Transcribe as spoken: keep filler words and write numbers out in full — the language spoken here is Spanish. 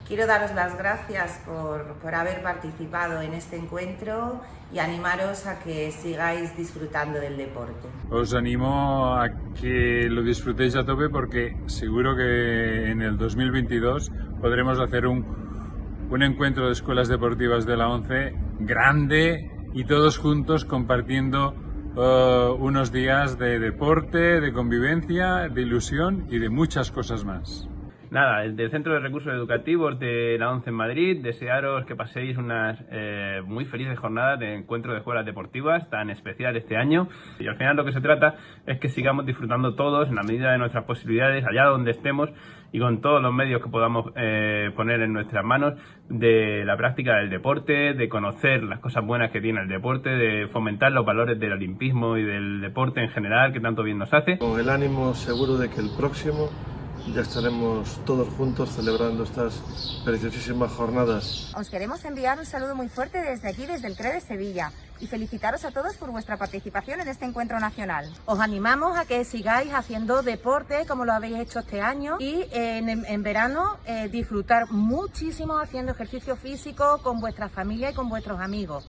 Quiero daros las gracias por, por haber participado en este encuentro y animaros a que sigáis disfrutando del deporte. Os animo a que lo disfrutéis a tope porque seguro que en el dos mil veintidós podremos hacer un, un encuentro de escuelas deportivas de la ONCE grande y todos juntos compartiendo uh, unos días de deporte, de convivencia, de ilusión y de muchas cosas más. Nada, desde el Centro de Recursos Educativos de la ONCE en Madrid, desearos que paséis unas eh, muy felices jornadas de encuentro de escuelas deportivas tan especial este año. Y al final lo que se trata es que sigamos disfrutando todos, en la medida de nuestras posibilidades, allá donde estemos y con todos los medios que podamos eh, poner en nuestras manos, de la práctica del deporte, de conocer las cosas buenas que tiene el deporte, de fomentar los valores del olimpismo y del deporte en general, que tanto bien nos hace. Con el ánimo seguro de que el próximo ya estaremos todos juntos celebrando estas preciosísimas jornadas. Os queremos enviar un saludo muy fuerte desde aquí, desde el C R E de Sevilla, y felicitaros a todos por vuestra participación en este encuentro nacional. Os animamos a que sigáis haciendo deporte como lo habéis hecho este año y en, en verano eh, disfrutar muchísimo haciendo ejercicio físico con vuestra familia y con vuestros amigos.